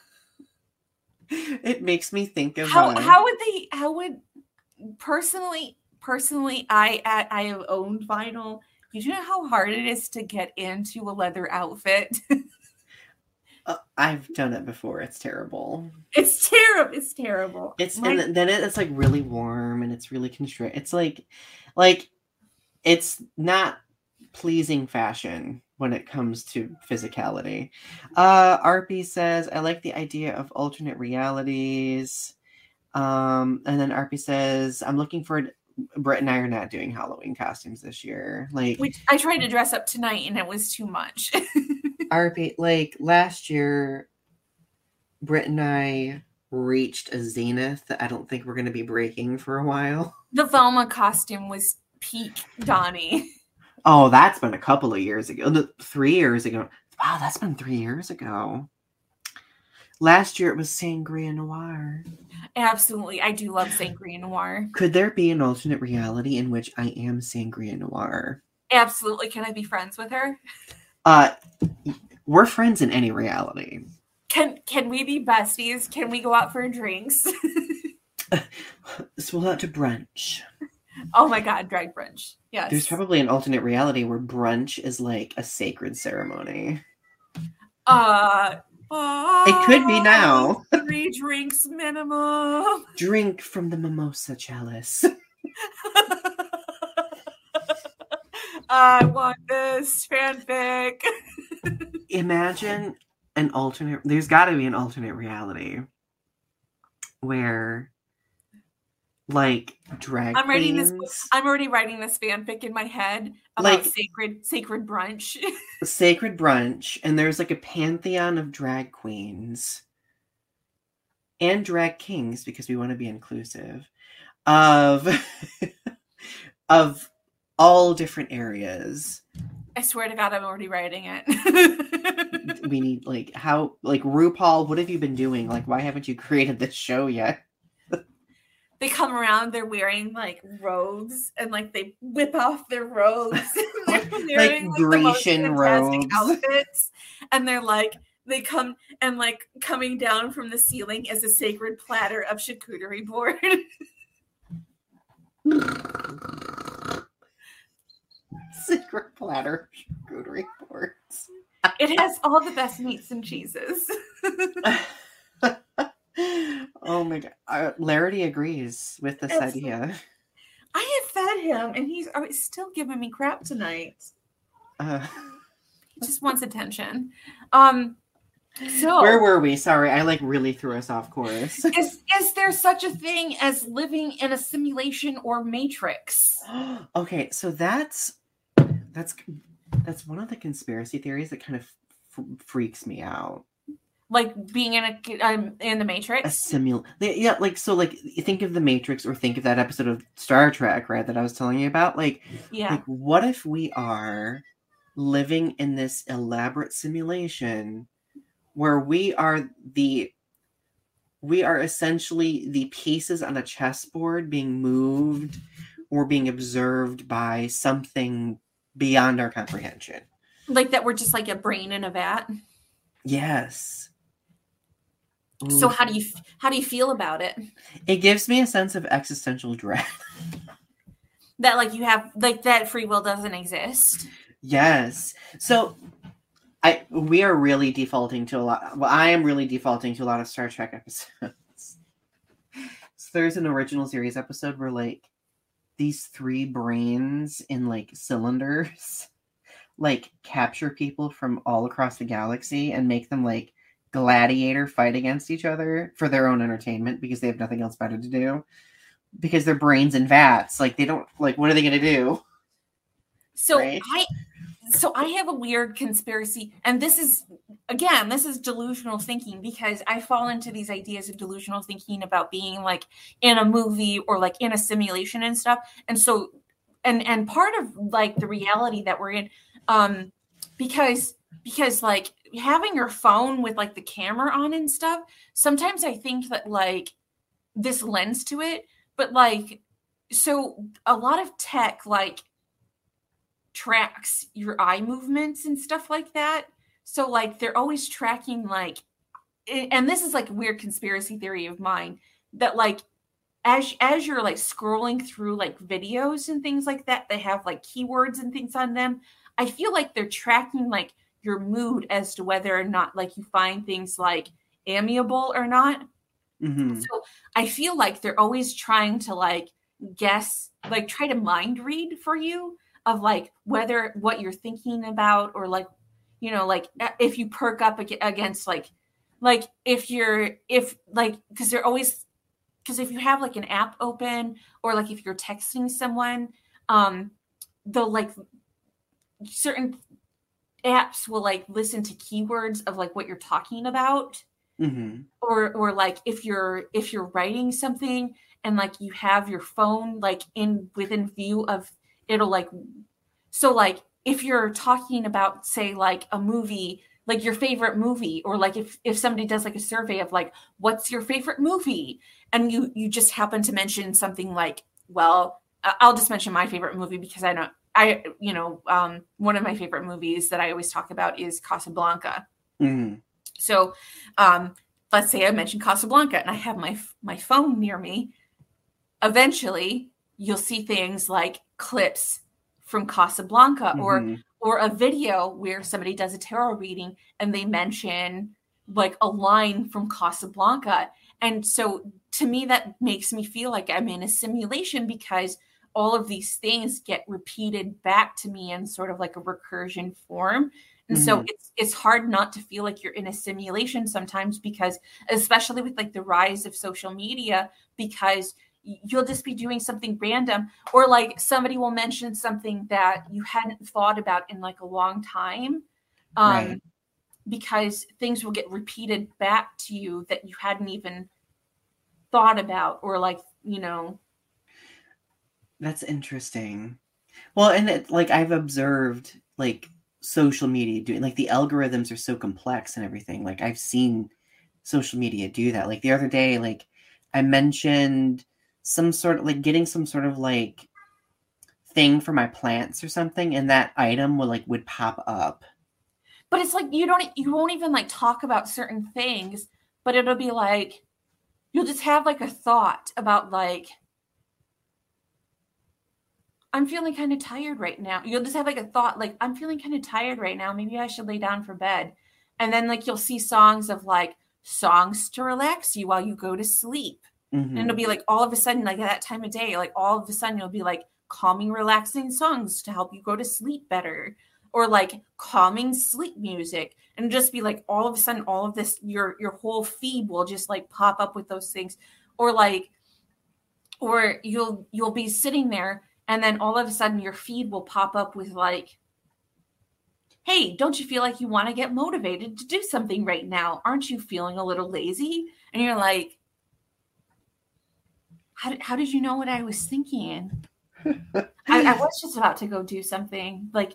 It makes me think of how uh, how would they how would personally. Personally, I I have owned vinyl. You know how hard it is to get into a leather outfit? uh, I've done it before. It's terrible. It's terrible. It's terrible. It's My- and then it's like really warm and it's really constrict. It's like, like, it's not pleasing fashion when it comes to physicality. Uh, R P says, I like the idea of alternate realities. Um, and then R P says, I'm looking forward. Brett and I are not doing Halloween costumes this year. Like, Which I tried to dress up tonight and it was too much. R P, like last year, Brett and I reached a zenith that I don't think we're going to be breaking for a while. The Velma costume was peak Donnie. Oh, that's been a couple of years ago. Three years ago. Wow, that's been three years ago. Last year it was Sangria Noir. Absolutely. I do love Sangria Noir. Could there be an alternate reality in which I am Sangria Noir? Absolutely. Can I be friends with her? Uh, We're friends in any reality. Can can we be besties? Can we go out for drinks? So we'll out to brunch. Oh my God, drag brunch. Yes. There's probably an alternate reality where brunch is like a sacred ceremony. Uh, oh, it could be now. Three drinks minimum. Drink from the mimosa chalice. I want this fanfic. Imagine an alternate, there's got to be an alternate reality where like drag I'm writing queens, this I'm already writing this fanfic in my head about like, sacred sacred brunch. Sacred brunch, and there's like a pantheon of drag queens and drag kings, because we want to be inclusive, of of all different areas. I swear to God, I'm already writing it. We need like how like RuPaul, what have you been doing? Like, why haven't you created this show yet? They come around, they're wearing like robes, and like they whip off their robes. They're wearing, like, like Grecian robes outfits, and they're like they come and like coming down from the ceiling as a sacred platter of charcuterie board. Sacred platter charcuterie boards. It has all the best meats and cheeses. Oh my God. Uh, Larity agrees with this it's, idea. I have fed him and he's oh, still giving me crap tonight. Uh, he just wants attention. Um, so where were we? Sorry, I like really threw us off course. Is, is there such a thing as living in a simulation or matrix? Okay, so that's that's that's one of the conspiracy theories that kind of f- freaks me out. Like being in a um, in the Matrix? A simul yeah, like so like think of the Matrix, or think of that episode of Star Trek, right, that I was telling you about. Like, yeah. Like what if we are living in this elaborate simulation where we are the we are essentially the pieces on a chessboard being moved or being observed by something beyond our comprehension. Like that we're just like a brain in a vat? Yes. So how do you how do you feel about it? It gives me a sense of existential dread. That like you have like that free will doesn't exist. Yes. So I we are really defaulting to a lot. Well, I am really defaulting to a lot of Star Trek episodes. So there's an original series episode where like these three brains in like cylinders like capture people from all across the galaxy and make them like gladiator fight against each other for their own entertainment, because they have nothing else better to do, because their brains in vats, like they don't like what are they going to do? So right? I so I have a weird conspiracy, and this is again this is delusional thinking, because I fall into these ideas of delusional thinking about being like in a movie or like in a simulation and stuff. And so and and part of like the reality that we're in, um because because like having your phone with like the camera on and stuff, sometimes I think that like this lends to it, but like, so a lot of tech like tracks your eye movements and stuff like that. So like they're always tracking like, and this is like a weird conspiracy theory of mine, that like as as you're like scrolling through like videos and things like that, they have like keywords and things on them. I feel like they're tracking like your mood as to whether or not like you find things like amiable or not. Mm-hmm. So I feel like they're always trying to like guess, like try to mind read for you of like whether what you're thinking about, or like, you know, like if you perk up against like, like if you're, if like, because they're always, because if you have like an app open, or like if you're texting someone, um, they'll like certain apps will like listen to keywords of like what you're talking about. Mm-hmm. or or like if you're if you're writing something and like you have your phone like in within view of, it'll like, so like if you're talking about say like a movie, like your favorite movie, or like if if somebody does like a survey of like what's your favorite movie, and you you just happen to mention something like, well, I'll just mention my favorite movie because I don't I, you know, um, one of my favorite movies that I always talk about is Casablanca. Mm-hmm. So, um, let's say I mentioned Casablanca and I have my my phone near me. Eventually, you'll see things like clips from Casablanca, or Mm-hmm. or a video where somebody does a tarot reading and they mention like a line from Casablanca. And so to me, that makes me feel like I'm in a simulation, because all of these things get repeated back to me in sort of like a recursion form. And so Mm-hmm. it's it's hard not to feel like you're in a simulation sometimes, because especially with like the rise of social media, because you'll just be doing something random, or like somebody will mention something that you hadn't thought about in like a long time. Um, Right. because things will get repeated back to you that you hadn't even thought about, or like, you know. That's interesting. Well, and it, like I've observed like social media doing, like the algorithms are so complex and everything. Like I've seen social media do that. Like the other day, like I mentioned some sort of like getting some sort of like thing for my plants or something, and that item would like would pop up. But it's like you don't you won't even like talk about certain things, but it'll be like you'll just have like a thought about like, I'm feeling kind of tired right now. You'll just have like a thought like, I'm feeling kind of tired right now. Maybe I should lay down for bed. And then like you'll see songs of like songs to relax you while you go to sleep. Mm-hmm. And it'll be like all of a sudden, like at that time of day, like all of a sudden you'll be like calming, relaxing songs to help you go to sleep better, or like calming sleep music. And just be like all of a sudden, all of this, your your whole feed will just like pop up with those things. Or like, or you'll you'll be sitting there, and then all of a sudden your feed will pop up with like, hey, don't you feel like you want to get motivated to do something right now? Aren't you feeling a little lazy? And you're like, how did, how did you know what I was thinking? I, I was just about to go do something, like,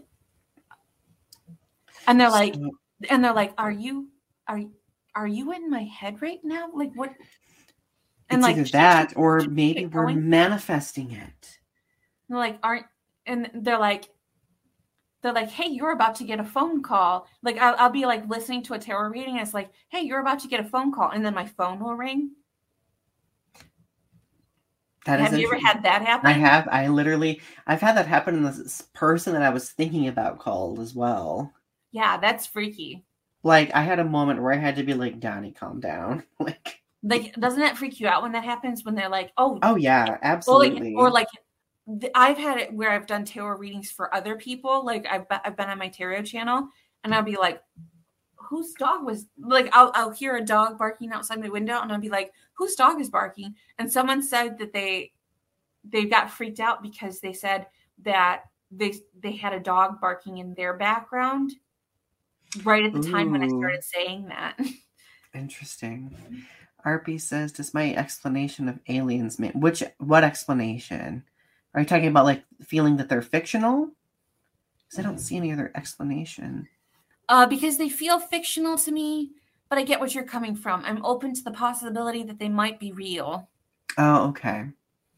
and they're like, So, and they're like, are you, are, are you in my head right now? Like what? And it's like, either should, that should, or should maybe we're going? manifesting it. And like, aren't, and they're like, they're like, hey, you're about to get a phone call. Like I'll, I'll be like listening to a tarot reading, and it's like, hey, you're about to get a phone call, and then my phone will ring. That Have is you ever interesting. had that happen? I have. I literally, I've had that happen in this person that I was thinking about called as well. Yeah, that's freaky. Like I had a moment where I had to be like, Donnie, calm down. Like, like, doesn't that freak you out when that happens? When they're like, oh, oh yeah, absolutely. or like, or like I've had it where I've done tarot readings for other people. Like I've I've been on my tarot channel, and I'll be like, whose dog was like? I'll I'll hear a dog barking outside my window, and I'll be like, whose dog is barking? And someone said that they they got freaked out because they said that they they had a dog barking in their background right at the time when I Ooh, started saying that. interesting. R P says, does my explanation of aliens mean which what explanation? Are you talking about like feeling that they're fictional? Because I don't see any other explanation. Uh, because they feel fictional to me, but I get what you're coming from. I'm open to the possibility that they might be real. Oh, okay.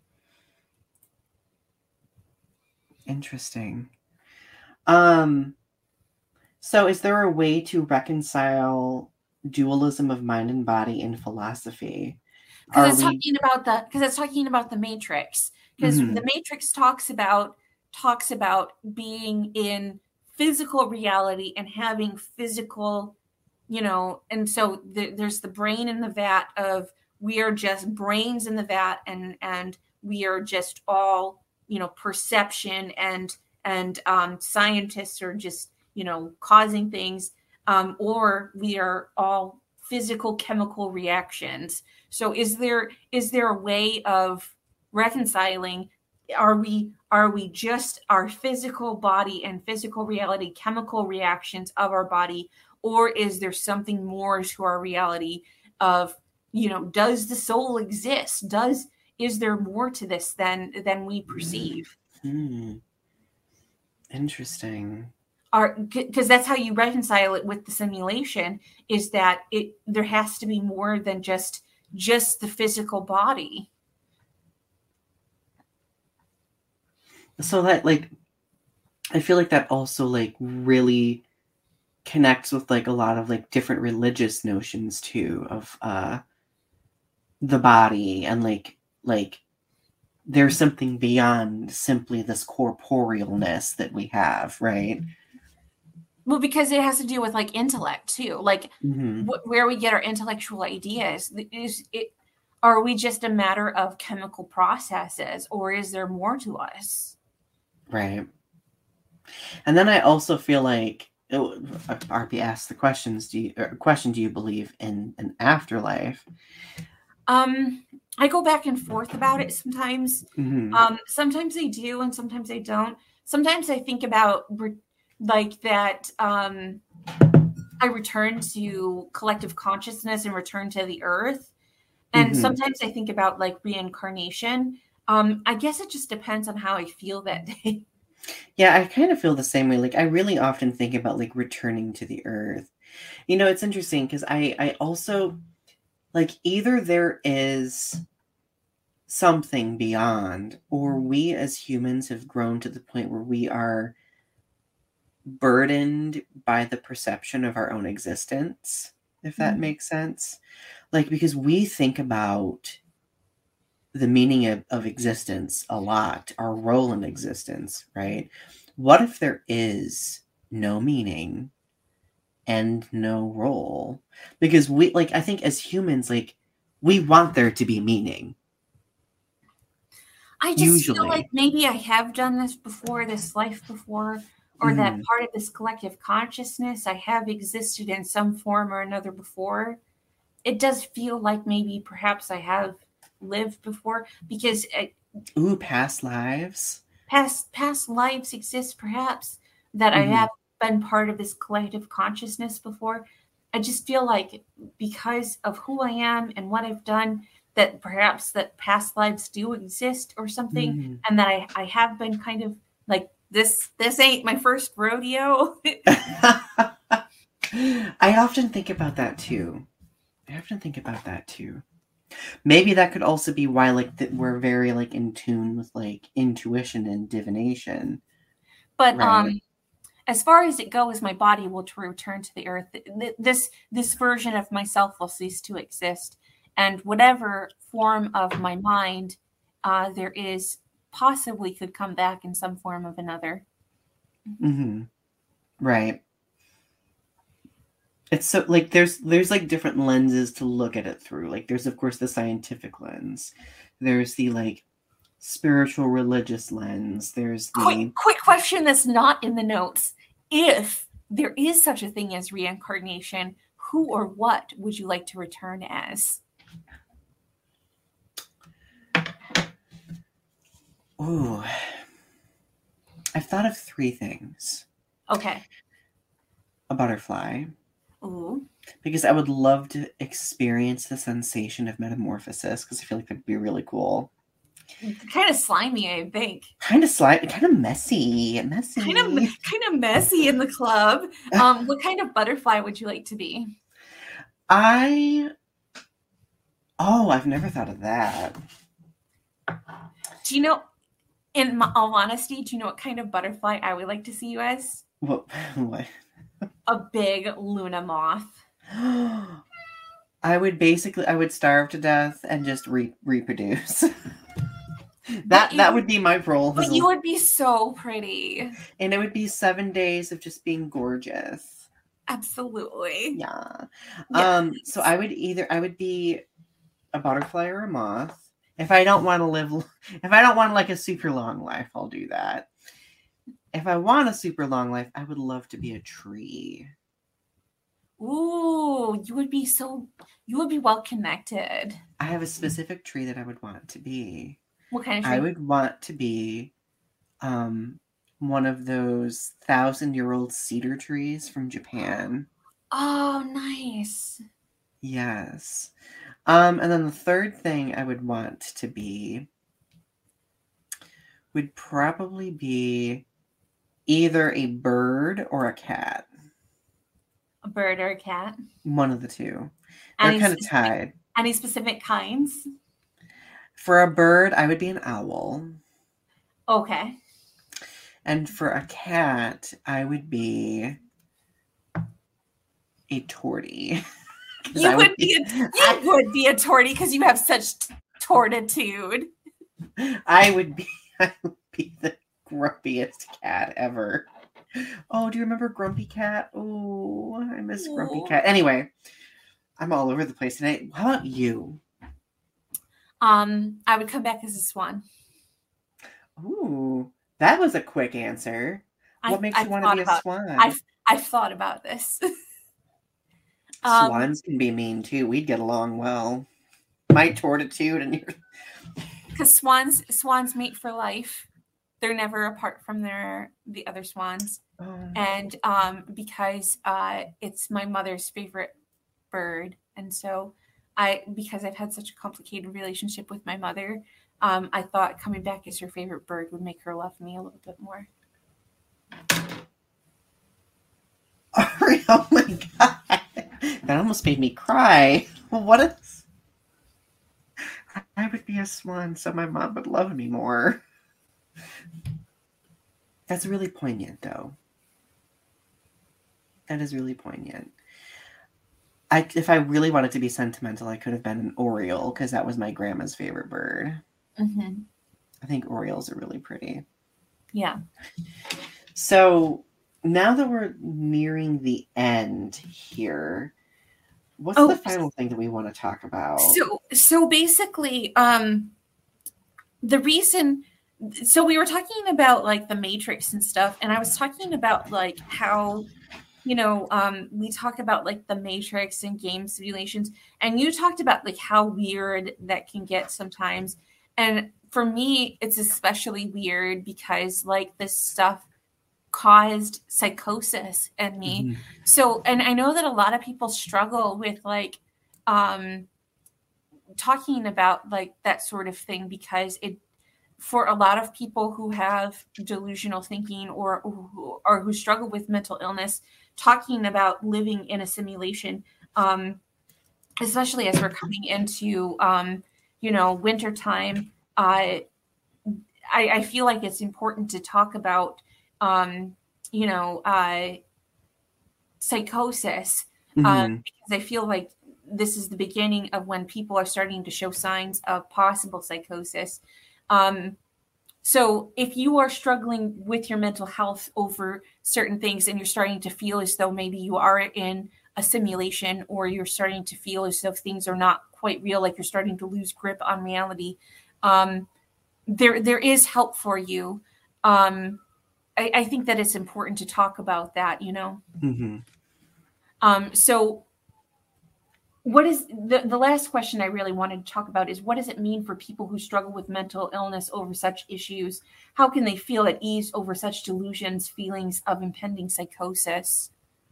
Interesting. Um, so is there a way to reconcile dualism of mind and body in philosophy? Because it's we... talking about the because it's talking about the Matrix. Because mm-hmm. the Matrix talks about talks about being in physical reality and having physical, you know, and so the, there's the brain in the vat of we are just brains in the vat, and and we are just all, you know, perception, and and um, scientists are just, you know, causing things, um, or we are all physical chemical reactions. So is there is there a way of reconciling? Are we are we just our physical body and physical reality, chemical reactions of our body, or is there something more to our reality of, you know, does the soul exist? Does is there more to this than than we perceive? Hmm. Interesting. Are because that's how you reconcile it with the simulation, is that it there has to be more than just just the physical body. So that, like, I feel like that also like really connects with like a lot of like different religious notions too of uh the body and like like there's something beyond simply this corporealness that we have, right? Well, because it has to do with like intellect too, like Mm-hmm. wh- where we get our intellectual ideas. Is it, are we just a matter of chemical processes, or is there more to us? Right. And then I also feel like oh, R P asked the questions. Do you, er, question? Do you believe in an afterlife? Um, I go back and forth about it sometimes. Mm-hmm. Um, sometimes I do, and sometimes I don't. Sometimes I think about re- like that. Um, I return to collective consciousness and return to the earth. And Mm-hmm. sometimes I think about like reincarnation. Um, I guess it just depends on how I feel that day. Yeah, I kind of feel the same way. Like I really often think about like returning to the earth. You know, it's interesting because I I also like either there is something beyond, or we as humans have grown to the point where we are burdened by the perception of our own existence, if that Mhm. makes sense. Like, because we think about the meaning of, of existence a lot, our role in existence, right? What if there is no meaning and no role? Because we, like, I think as humans, like, we want there to be meaning, I just feel like usually. maybe I have done this before, this life before, or that Hmm. part of this collective consciousness, I have existed in some form or another before. It does feel like maybe perhaps I have lived before because it, Ooh, past lives. past past lives exist perhaps that I Hmm. have been part of this collective consciousness before. I just feel like because of who I am and what I've done, that perhaps that past lives do exist or something, Hmm. and that I, I have been kind of like this this ain't my first rodeo. I often think about that too. I often think about that too. Maybe that could also be why, like, that we're very like in tune with like intuition and divination, But right? um as far as it goes, my body will to return to the earth. This this version of myself will cease to exist, and whatever form of my mind uh, there is possibly could come back in some form of another. Hmm. Right. It's so like there's there's like different lenses to look at it through. Like there's of course the scientific lens. There's the like spiritual religious lens. There's Quick, the quick question that's not in the notes: if there is such a thing as reincarnation, who or what would you like to return as? ooh, I've thought of three things. Okay. A butterfly, Ooh. because I would love to experience the sensation of metamorphosis because I feel like that'd be really cool. Kind of slimy, I think. Kind of slight, kind of messy, Kind of messy. kind of messy in the club. Um, what kind of butterfly would you like to be? I oh, I've never thought of that. Do you know, in my, all honesty, do you know what kind of butterfly I would like to see you as? What? What? A big Luna moth. I would basically I would starve to death and just re- reproduce. But that you that would, would be my role but as you a, would be so pretty. and it would be seven days of just being gorgeous. Absolutely. Yeah. Um, so Yes. I would either I would be a butterfly or a moth. If I don't want to live if I don't want like a super long life, I'll do that. If I want a super long life, I would love to be a tree. Ooh, you would be so, you would be well connected. I have a specific tree that I would want to be. What kind of I tree? would want to be um one of those thousand year old cedar trees from Japan. Oh, nice. Yes. Um, and then the third thing I would want to be would probably be either a bird or a cat. A bird or a cat? One of the two. They're Any kind of specific, tied. any specific kinds? For a bird, I would be an owl. Okay. And for a cat, I would be a tortie. You would be, be a, you I, would be a tortie because you have such tortitude. I would be I would be the grumpiest cat ever. Oh, do you remember Grumpy Cat? Oh, I miss Ooh. Grumpy Cat. Anyway, I'm all over the place tonight. How about you? Um, I would come back as a swan. Ooh, that was a quick answer. What I, makes I've you want to be a about, swan? I've I've thought about this. Swans um, can be mean too. We'd get along well. My tortitude and your because swans swans mate for life. They're never apart from their the other swans. Oh. And um, because uh, it's my mother's favorite bird, and so I because I've had such a complicated relationship with my mother, um, I thought coming back as her favorite bird would make her love me a little bit more. Oh my god, that almost made me cry. What is? I would be a swan, so my mom would love me more. That's really poignant, though. That is really poignant. I, if I really wanted to be sentimental, I could have been an oriole because that was my grandma's favorite bird. Mm-hmm. I think orioles are really pretty. Yeah. So now that we're nearing the end here, what's oh, the final thing that we want to talk about? So, so basically, um, the reason. So we were talking about like the Matrix and stuff, and I was talking about like how, you know, um, we talk about like the Matrix and game simulations, and you talked about like how weird that can get sometimes. And for me, it's especially weird because like this stuff caused psychosis in me. Mm-hmm. So, and I know that a lot of people struggle with like um, talking about like that sort of thing because it, for a lot of people who have delusional thinking or or who struggle with mental illness, talking about living in a simulation, um, especially as we're coming into, um, you know, wintertime, uh, I, I feel like it's important to talk about, um, you know, uh, psychosis, mm-hmm. um, because I feel like this is the beginning of when people are starting to show signs of possible psychosis. Um, so if you are struggling with your mental health over certain things and you're starting to feel as though maybe you are in a simulation or you're starting to feel as though things are not quite real, like you're starting to lose grip on reality, um, there there is help for you. Um, I, I think that it's important to talk about that, you know? Mm-hmm. Um, so what is the, the last question I really wanted to talk about is what does it mean for people who struggle with mental illness over such issues? How can they feel at ease over such delusions, feelings of impending psychosis?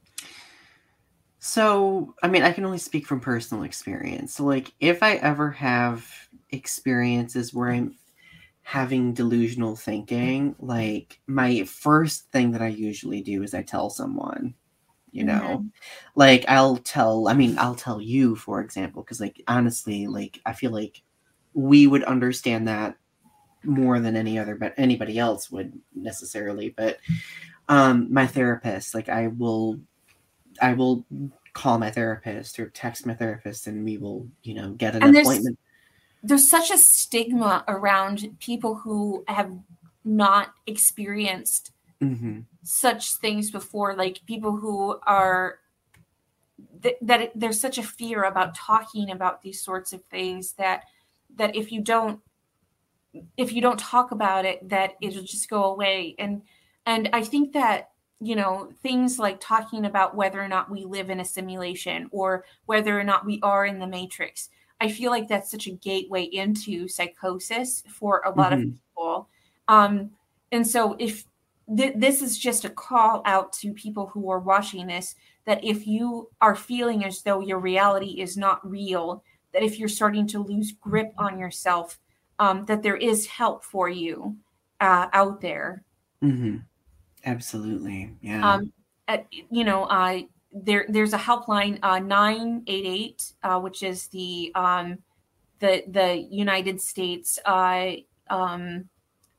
So, I mean, I can only speak from personal experience. So, like, if I ever have experiences where I'm having delusional thinking, like, my first thing that I usually do is I tell someone. You know, mm-hmm. like I'll tell, I mean, I'll tell you, for example, because like, honestly, like, I feel like we would understand that more than any other, but anybody else would necessarily. But um, my therapist, like I will, I will call my therapist or text my therapist and we will, you know, get an and appointment. There's, there's such a stigma around people who have not experienced mm-hmm. such things before, like people who are th- that it, there's such a fear about talking about these sorts of things that that if you don't if you don't talk about it, that it'll just go away. And and I think that, you know, things like talking about whether or not we live in a simulation or whether or not we are in the Matrix, I feel like that's such a gateway into psychosis for a lot mm-hmm. of people. Um, and so if this is just a call out to people who are watching this, that if you are feeling as though your reality is not real, that if you're starting to lose grip on yourself, um, that there is help for you uh, out there. Mm-hmm. Absolutely. Yeah. Um, at, you know, uh, there there's a helpline, uh, nine eight eight, uh, which is the um, the the United States uh, um,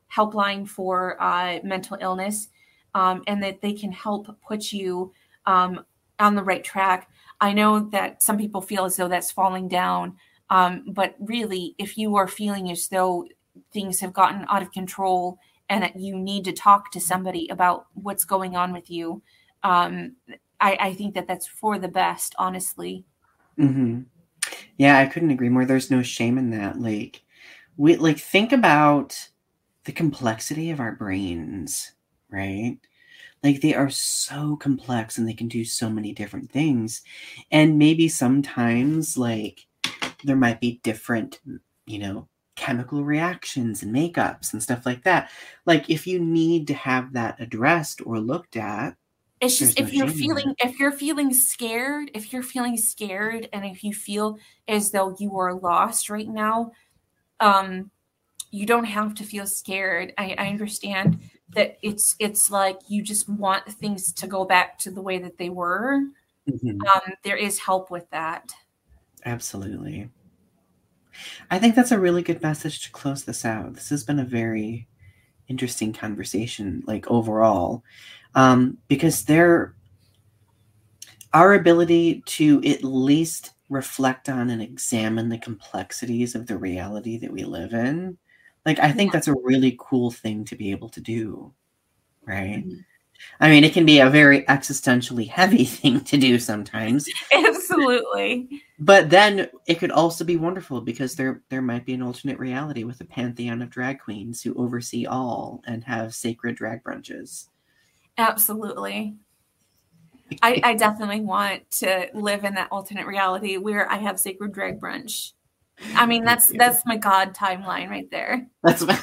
helpline for uh, mental illness, um, and that they can help put you um, on the right track. I know that some people feel as though that's falling down, um, but really, if you are feeling as though things have gotten out of control and that you need to talk to somebody about what's going on with you, um, I, I think that that's for the best, honestly. Mm-hmm. Yeah, I couldn't agree more. There's no shame in that. Like, we like think about the complexity of our brains, right? Like, they are so complex and they can do so many different things. And maybe sometimes, like, there might be different, you know, chemical reactions and makeups and stuff like that. Like, if you need to have that addressed or looked at, it's just, there's if no you're shame in feeling, that. if you're feeling scared, if you're feeling scared, and if you feel as though you are lost right now, um, you don't have to feel scared. I, I understand that it's, it's like you just want things to go back to the way that they were. Mhm. Um, there is help with that. Absolutely. I think that's a really good message to close this out. This has been a very interesting conversation, like, overall, um, because there, our ability to at least reflect on and examine the complexities of the reality that we live in, like, I think Yeah. that's a really cool thing to be able to do, right? Mhm. I mean, it can be a very existentially heavy thing to do sometimes. Absolutely. But then it could also be wonderful because there there might be an alternate reality with a pantheon of drag queens who oversee all and have sacred drag brunches. Absolutely. I, I definitely want to live in that alternate reality where I have sacred drag brunch. I mean, that's that's my God timeline right there. That's what.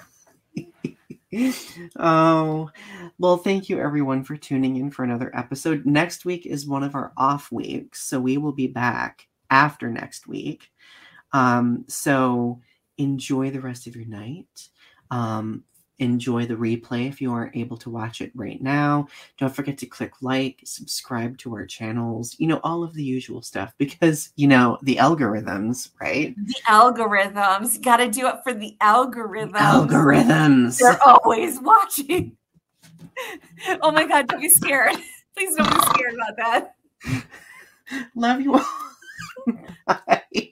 Oh, well, thank you everyone for tuning in for another episode. Next week is one of our off weeks, so we will be back after next week. Um, so enjoy the rest of your night. Um, enjoy the replay if you aren't able to watch it right now. Don't forget to click like, subscribe to our channels, you know, all of the usual stuff, because, you know, the algorithms, right? The algorithms. Got to do it for the algorithms. Algorithms. They're always watching. Oh my God, don't be scared. Please don't be scared about that. Love you all. Bye.